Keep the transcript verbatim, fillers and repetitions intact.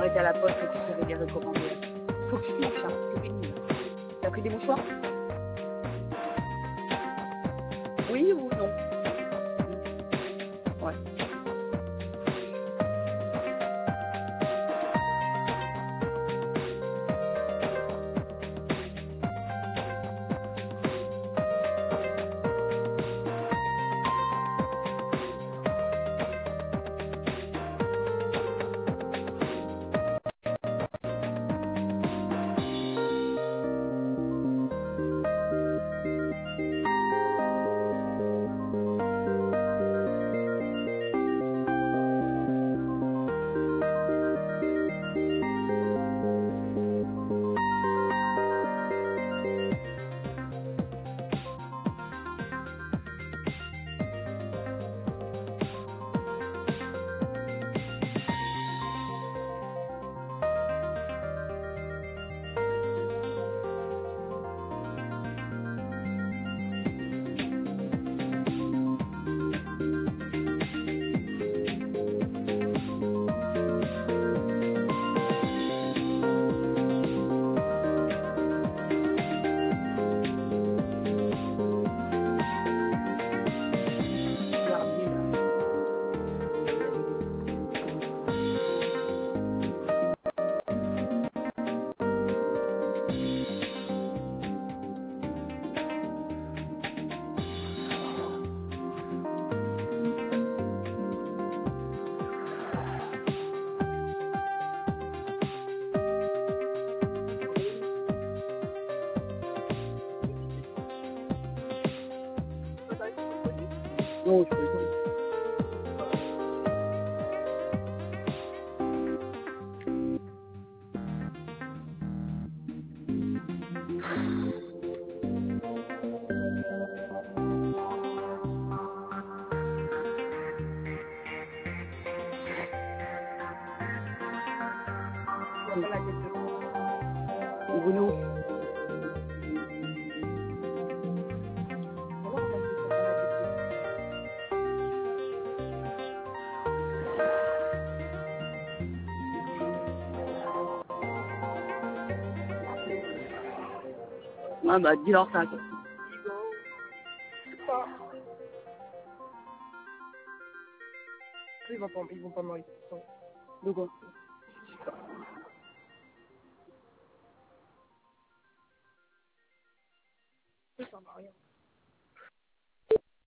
été à la poste récupérer des recommandés. Faut que tu te marches, hein, parce que t'es nul. T'as pris des mouchoirs? Oui ou non? Ouais. Non, je peux pas. Et vous nous Ah bah dis-leur ça. Quoi. Ils vont pas, ils vont pas m'arrêter. De quoi? Ça sert à rien.